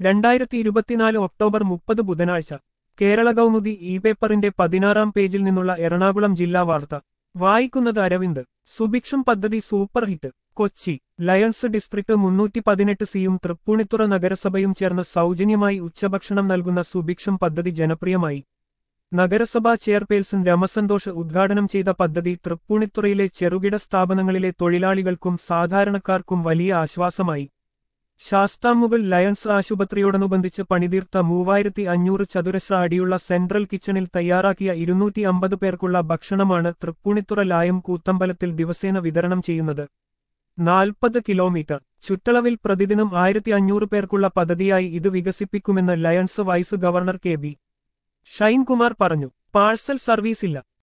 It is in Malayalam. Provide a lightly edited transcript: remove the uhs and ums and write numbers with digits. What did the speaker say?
2024 ഒക്ടോബർ 30 ബുധനാഴ്ച കേരള കൗമുദി ഇ പേപ്പറിന്റെ 16-ാം പേജിൽ നിന്നുള്ള എറണാകുളം ജില്ലാ വാർത്ത വായിക്കുന്നത് അരവിന്ദ്. സുഭിക്ഷം പദ്ധതി super hit. Kochi lions district 318 സിയും തൃപ്പൂണിത്തുറ നഗരസഭയും ചേർന്ന് സൗജന്യമായി ഉച്ചഭക്ഷണം നൽകുന്ന സുഭിക്ഷം പദ്ധതി ജനപ്രിയമായി. നഗരസഭാ ചെയർപേഴ്സൺ രമസന്തോഷ് ഉദ്ഘാടനം ചെയ്ത പദ്ധതി തൃപ്പൂണിത്തുറയിലെ ചെറുകിട സ്ഥാപനങ്ങളിലെ തൊഴിലാളികൾക്കും സാധാരണക്കാർക്കും വലിയ ആശ്വാസമായി. ശാസ്താംമുകൾ ലയൺസ് ആശുപത്രിയോടനുബന്ധിച്ച് പണിതീർത്ത 3500 ചതുരശ്ര അടിയുള്ള സെൻട്രൽ കിച്ചണിൽ തയ്യാറാക്കിയ 250 പേർക്കുള്ള ഭക്ഷണമാണ് തൃപ്പൂണിത്തുറ ലായം കൂത്തമ്പലത്തിൽ ദിവസേന വിതരണം ചെയ്യുന്നത്. 40 കിലോമീറ്റർ ചുറ്റളവിൽ പ്രതിദിനം 1500 പേർക്കുള്ള പദ്ധതിയായി ഇത് വികസിപ്പിക്കുമെന്ന് lions vice governor K B Shinekumar പറഞ്ഞു. പാഴ്സൽ സർവീസില്ല.